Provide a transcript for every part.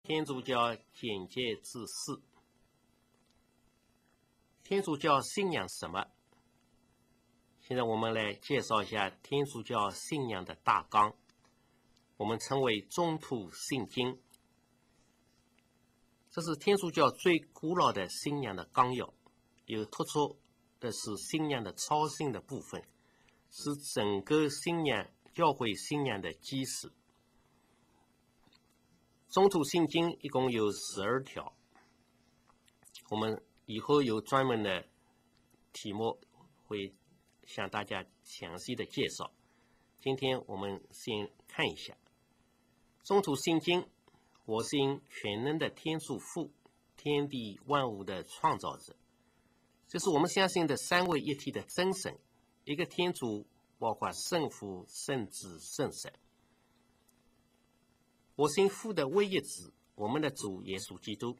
天主教简介之4。天主教信仰什么？现在我们来介绍一下天主教信仰的大纲，我们称为宗徒信经。这是天主教最古老的信仰的纲要，有突出的是信仰的超性的部分，是整个信仰教会信仰的基石。宗徒信经一共有12条，我们以后有专门的题目会向大家详细的介绍。今天我们先看一下宗徒信经。我信全能的天主父，天地万物的创造者，这是我们相信的三位一体的真神，一个天主，包括圣父、圣子、圣神。我信父的唯一子，我们的主耶稣基督。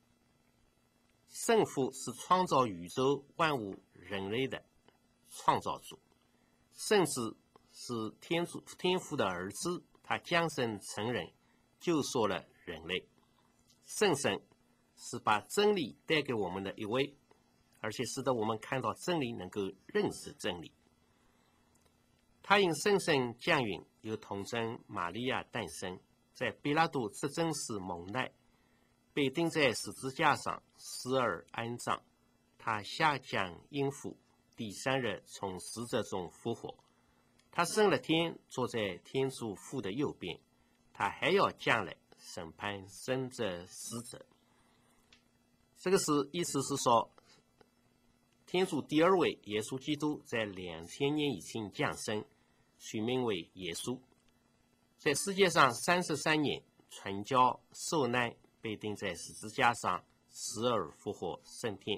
圣父是创造宇宙万物人类的创造主，圣子是天父的儿子，他降生成人，救赎了人类。圣神是把真理带给我们的一位，而且使得我们看到真理，能够认识真理。他因圣神降孕，由童贞玛利亚诞生，在比拉多执政时蒙难，被钉在十字架上，死而安葬。他下降阴府，第3日从死者中复活。他升了天，坐在天主父的右边，他还要降来审判生者死者。这个意思是说，天主第2位耶稣基督在2000年以前降生，取名为耶稣，在世界上33年传教受难，被钉在十字架上，死而复活升天。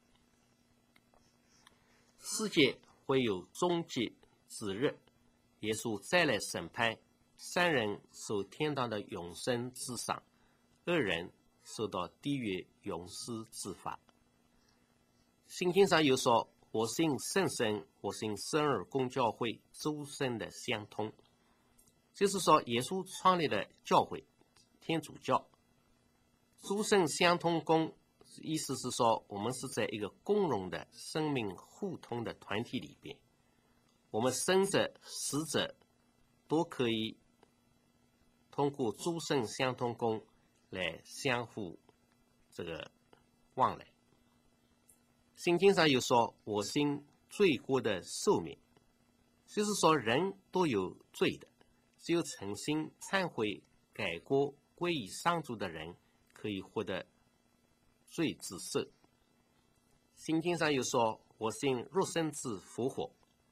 世界会有终结之日，耶稣再来审判，善人受天堂的永生之赏，恶人受到地狱永死之罚。圣经上有说，我信圣神，我信圣而公教会，诸圣的相通。就是说，耶稣创立的教会天主教，诸圣相通公，意思是说我们是在一个共荣的生命互通的团体里边，我们生者死者都可以通过诸圣相通公来相互往来。圣经上有说，我信罪过的赦免，就是说人都有罪的，只有诚心忏悔改过归于上主的人可以获得罪之赦。圣经上有说，我信肉身之复活，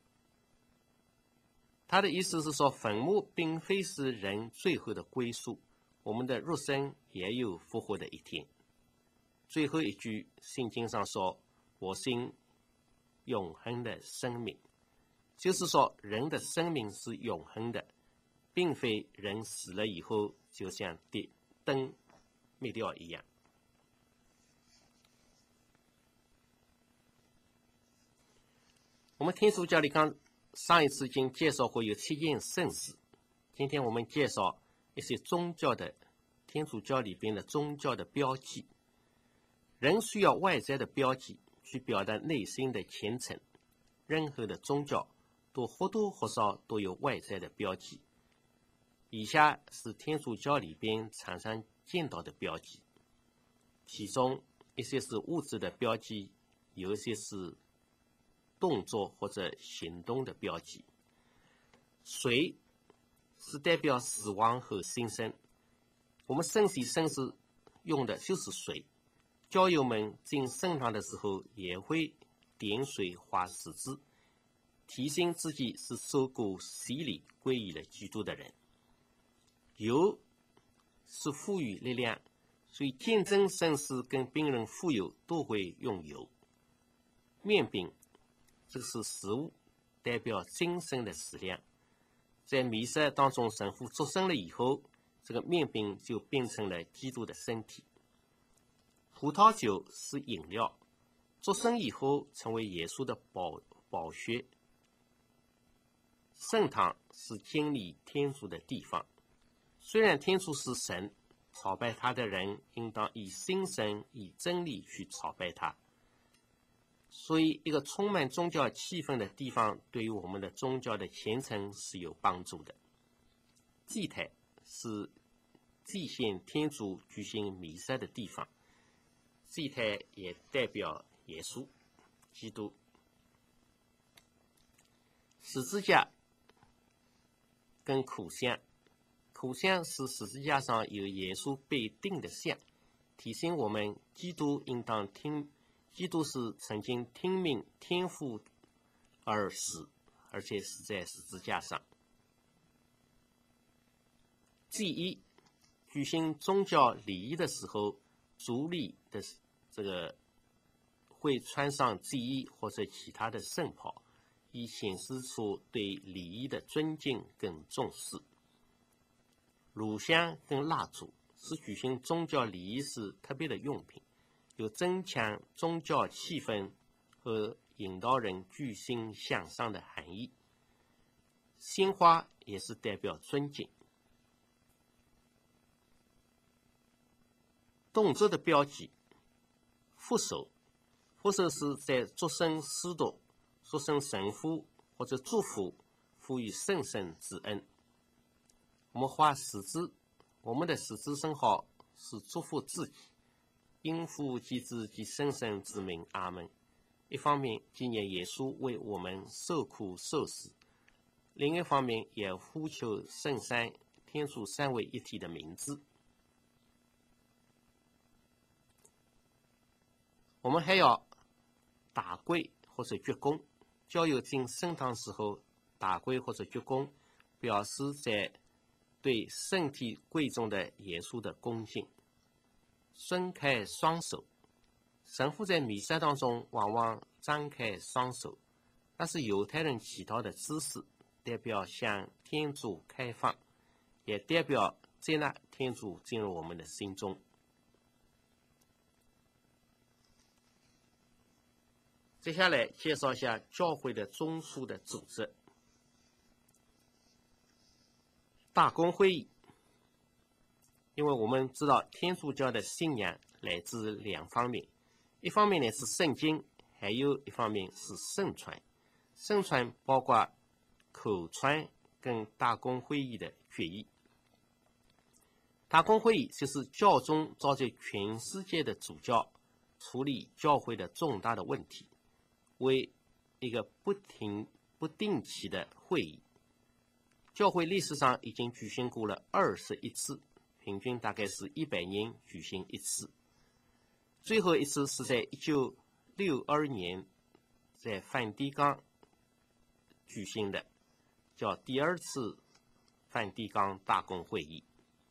他的意思是说，坟墓并非是人最后的归宿，我们的肉身也有复活的一天。最后一句圣经上说，我信永恒的生命，就是说人的生命是永恒的，并非人死了以后就像灯灭掉一样。我们天主教里上一次已经介绍过有7件圣事，今天我们介绍一些宗教的天主教里边的宗教的标记。人需要外在的标记去表达内心的虔诚，任何的宗教都或多或少都有外在的标记。以下是天主教里边常常见到的标记，其中一些是物质的标记，有一些是动作或者行动的标记。水是代表死亡和新生，我们圣洗圣事用的就是水。教友们进圣堂的时候也会点水画十字，提醒自己是受过洗礼归于了基督的人。油是赋予力量，所以见证圣事跟病人傅油都会用油。面饼，这个是食物，代表精神的食粮。在弥撒当中，神父祝圣了以后，这个面饼就变成了基督的身体。葡萄酒是饮料，祝圣以后成为耶稣的宝血。圣堂是经历天主的地方，虽然天主是神， 朝拜他的人应当以心神、以真理去朝拜他。所以，一个充满宗教气氛的地方，对于我们的宗教的虔诚是有帮助的。祭台是祭献天主举行弥撒的地方，祭台也代表耶稣基督。十字架跟苦香，苦香是十字架上有耶稣被钉的像，提醒我们基督是曾经听命天父而死，而且死在十字架上。祭衣，举行宗教礼仪的时候，族里的会穿上祭衣或者其他的圣袍，以显示出对礼仪的尊敬跟重视。乳香跟蜡烛是举行宗教礼仪时特别的用品，有增强宗教气氛和引导人具心向上的含义。鲜花也是代表尊敬。动作的标记，副手是在祝圣司铎、祝圣神父或者祝福赋予圣神之恩。我们画十字，我们的十字圣号是祝福自己，因父及子及圣神之名，阿门。一方面纪念耶稣为我们受苦受死，另一方面也呼求圣三天主三位一体的名字。我们还要打跪或者鞠躬，教友进圣堂时候打跪或者鞠躬，表示在对身体贵重的耶稣的恭敬。伸开双手，神父在弥撒当中往往张开双手，那是犹太人祈祷的姿势，代表向天主开放，也代表接纳天主进入我们的心中。接下来介绍一下教会的中枢的组织。大公会议，因为我们知道天主教的信仰来自两方面，一方面呢是圣经，还有一方面是圣传。圣传包括口传跟大公会议的决议。大公会议就是教宗召集全世界的主教处理教会的重大的问题，为一个不定期的会议。教会历史上已经举行过了21次，平均大概是100年举行一次。最后一次是在1962年在梵蒂冈举行的，叫第二次梵蒂冈大公会议。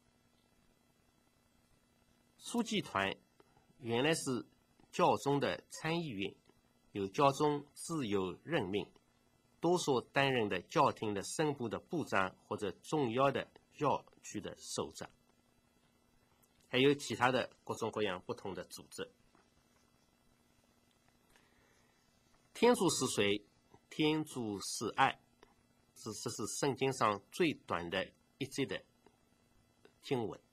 书记团原来是教宗的参议院，由教宗自由任命，多数担任的教廷的圣部的部长或者重要的教区的首长，还有其他的各种各样不同的组织。天主是谁？天主是爱，这是圣经上最短的一节的经文。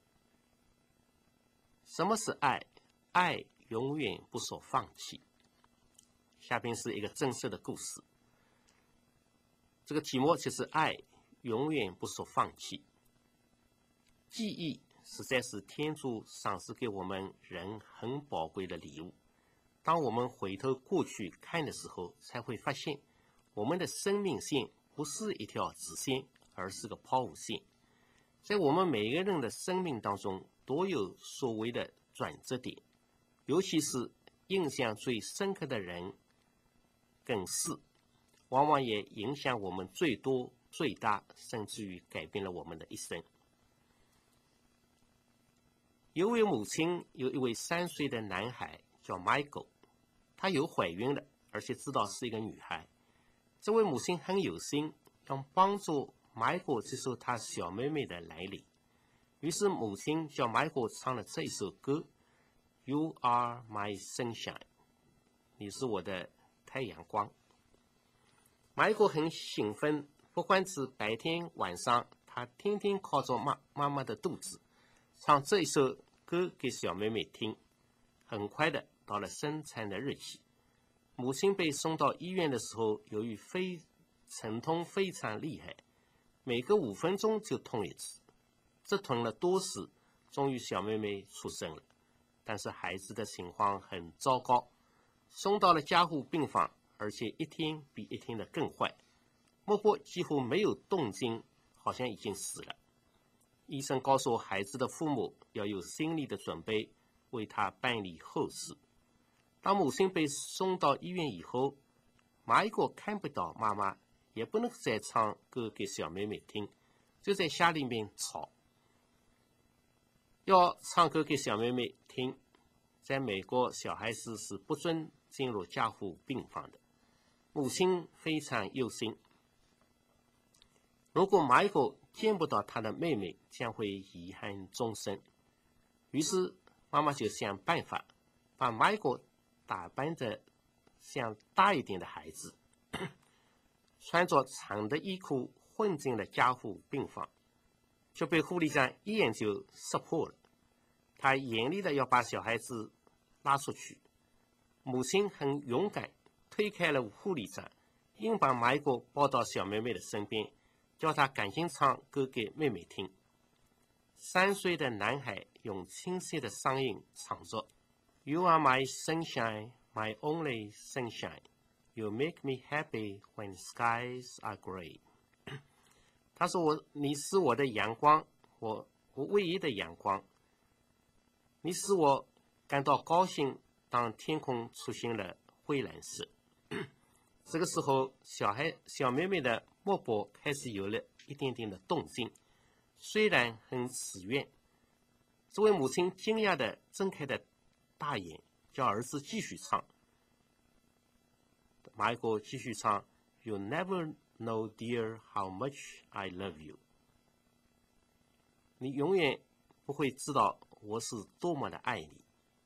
什么是爱？爱永远不说放弃。下边是一个正式的故事，这个题目就是爱永远不说放弃。记忆实在是天主赏赐给我们人很宝贵的礼物。当我们回头过去看的时候，才会发现我们的生命线不是一条直线，而是个抛物线。在我们每个人的生命当中都有所谓的转折点，尤其是印象最深刻的人跟事，往往也影响我们最多最大，甚至于改变了我们的一生。有位母亲有一位3岁的男孩叫 Michael， 他有怀孕了，而且知道是一个女孩。这位母亲很有心，要帮助 Michael 接受他小妹妹的来临，于是母亲叫 Michael 唱了这一首歌 You are my sunshine， 你是我的太阳光。Michael 很兴奋，不管是白天晚上，他天天靠着妈妈的肚子， 唱这一首歌给小妹妹听。很快的到了生产的日期，母亲被送到医院的时候，由于疼痛非常厉害，每隔5分钟就痛一次，折腾了多时，终于小妹妹出生了。但是孩子的情况很糟糕，送到了加护病房，而且一天比一天的更坏，脉搏几乎没有动静，好像已经死了。医生告诉孩子的父母要有心理的准备，为他办理后事。当母亲被送到医院以后，马一国看不到妈妈，也不能再唱歌给小妹妹听，就在家里面吵。要唱歌给小妹妹听，在美国小孩子是不准进入加护病房的。母亲非常忧心，如果马一国见不到他的妹妹，将会遗憾终生。于是妈妈就想办法把马一国打扮得像大一点的孩子，穿着长的衣裤混进了加护病房，就被护理长一眼就识破了。他严厉的要把小孩子拉出去，母亲很勇敢，推开了护理长，硬把马一国抱到小妹妹的身边，叫她赶紧唱歌给妹妹听。3岁的男孩用清晰的嗓音唱着 You are my sunshine, my only sunshine. You make me happy when skies are gray. 他说你是我的阳光，我唯一的阳光，你使我感到高兴，当天空出现了灰蓝色。这个时候小妹妹的脉搏开始有了一点点的动静，虽然很自愿。这位母亲惊讶地睁开的大眼，叫儿子继续唱。马一国继续唱 You never know, dear, how much I love you. 你永远不会知道我是多么的爱你。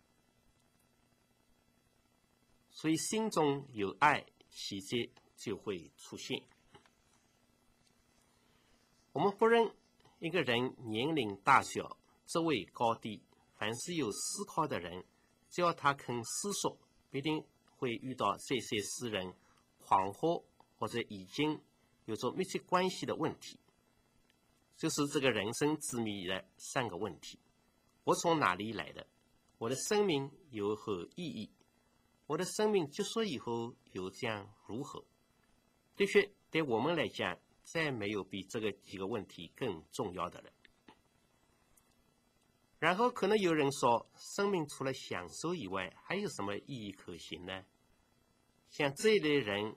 所以心中有爱，奇迹就会出现。我们不论一个人年龄大小、职位高低，凡是有思考的人，只要他肯思索，必定会遇到这些使人恍惚或者已经有着密切关系的问题，就是这个人生之谜的3个问题：我从哪里来的？我的生命有何意义？我的生命结束以后又将如何？的确，对我们来讲，再没有比这个几个问题更重要的了。然后可能有人说，生命除了享受以外，还有什么意义可行呢？像这一类人，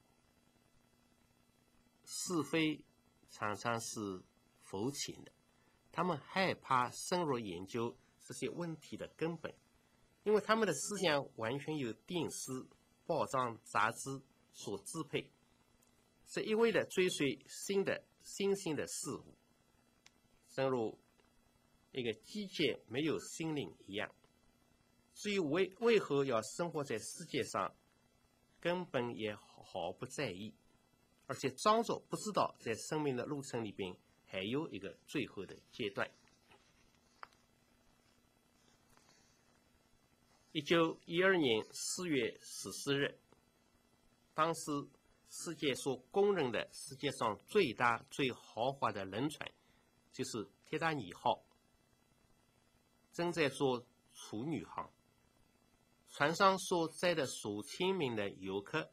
是非常常是肤浅的，他们害怕深入研究这些问题的根本，因为他们的思想完全由电视、报章、杂志所支配，是一味的追随新兴的事物，正如一个机械没有心灵一样。至于为何要生活在世界上，根本也毫不在意，而且装作不知道在生命的路程里边还有一个最后的阶段。1912年4月14日，当时世界所公认的世界上最大最豪华的轮船，就是铁达尼号，正在做处女航。船上所载的数千名的游客，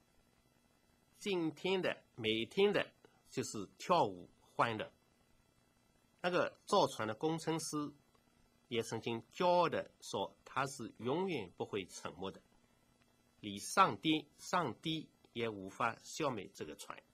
每天的就是跳舞欢乐。那个造船的工程师也曾经骄傲地说，他是永远不会沉没的，连上帝也无法消灭这个船。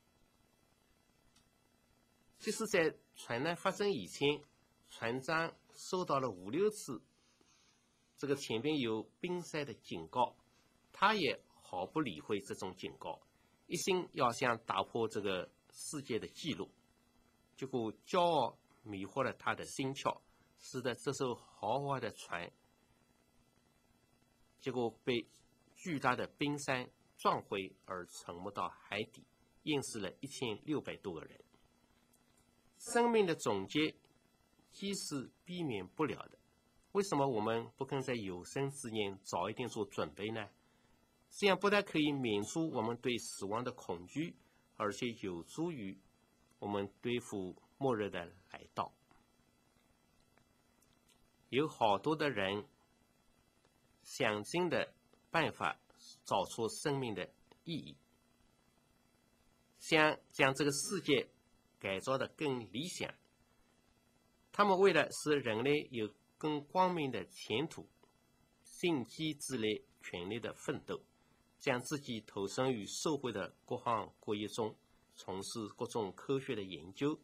就是在船难发生以前，船长收到了5、6次这个前边有冰塞的警告，他也毫不理会这种警告，一心要想打破这个世界的纪录。结果骄傲迷惑了他的心窍，使得这艘豪华的船结果被巨大的冰山撞毁而沉没到海底，淹死了1600多个人。生命的总结既是避免不了的。为什么我们不肯在有生之年早一点做准备呢？这样不但可以免除我们对死亡的恐惧，而且有助于我们对付末日的来到。有好多的人想尽的办法找出生命的意义，想将这个世界改造得更理想。他们为了使人类有更光明的前途，尽己之力全力的奋斗，将自己投身于社会的各行各业中，从事各种科学的研究。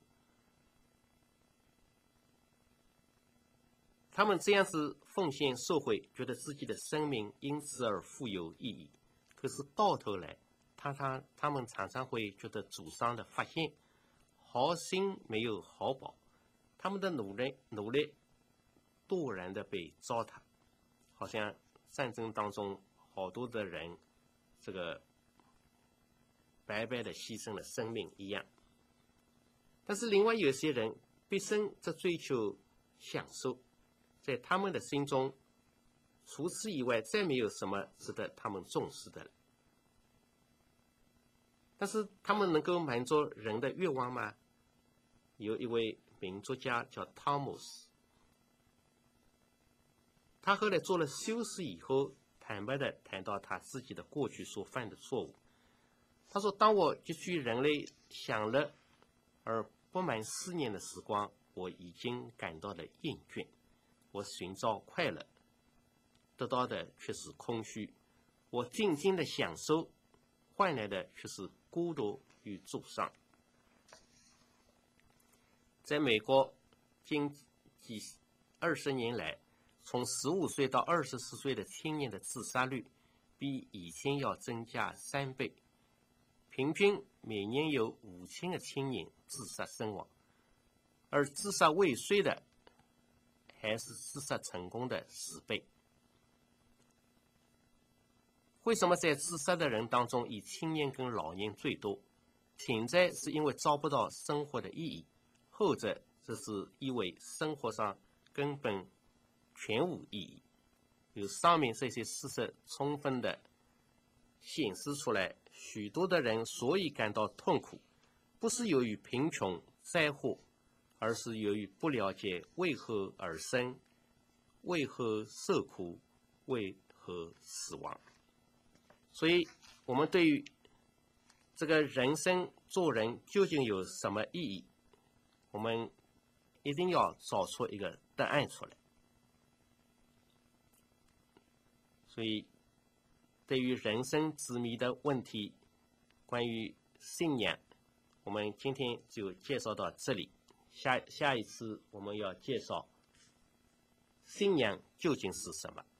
他们这样子奉献社会，觉得自己的生命因此而富有意义。可是到头来，他们常常会觉得沮丧的发现，好心没有好报，他们的努力突然的被糟蹋，好像战争当中好多的人这个白白的牺牲了生命一样。但是另外有些人毕生在追求享受，在他们的心中，除此以外再没有什么值得他们重视的了。但是他们能够满足人的愿望吗？有一位名作家叫汤姆斯，他后来做了修士以后，坦白地谈到他自己的过去所犯的错误。他说，当我汲取人类享乐而不满4年的时光，我已经感到了厌倦。我寻找快乐，得到的却是空虚。我静静的享受，换来的却是孤独与沮丧。在美国，近20年来，从15岁到24岁的青年的自杀率比以前要增加3倍，平均每年有5000个青年自杀身亡，而自杀未遂的还是自杀成功的10倍。为什么在自杀的人当中，以青年跟老年最多？前者是因为找不到生活的意义，后者则是因为生活上根本全无意义。由上面这些事实充分的显示出来，许多的人所以感到痛苦，不是由于贫穷、灾祸，而是由于不了解为何而生，为何受苦，为何死亡。所以我们对于这个人生做人究竟有什么意义，我们一定要找出一个答案出来。所以对于人生之谜的问题，关于信仰，我们今天就介绍到这里。下一次我们要介绍信仰究竟是什么。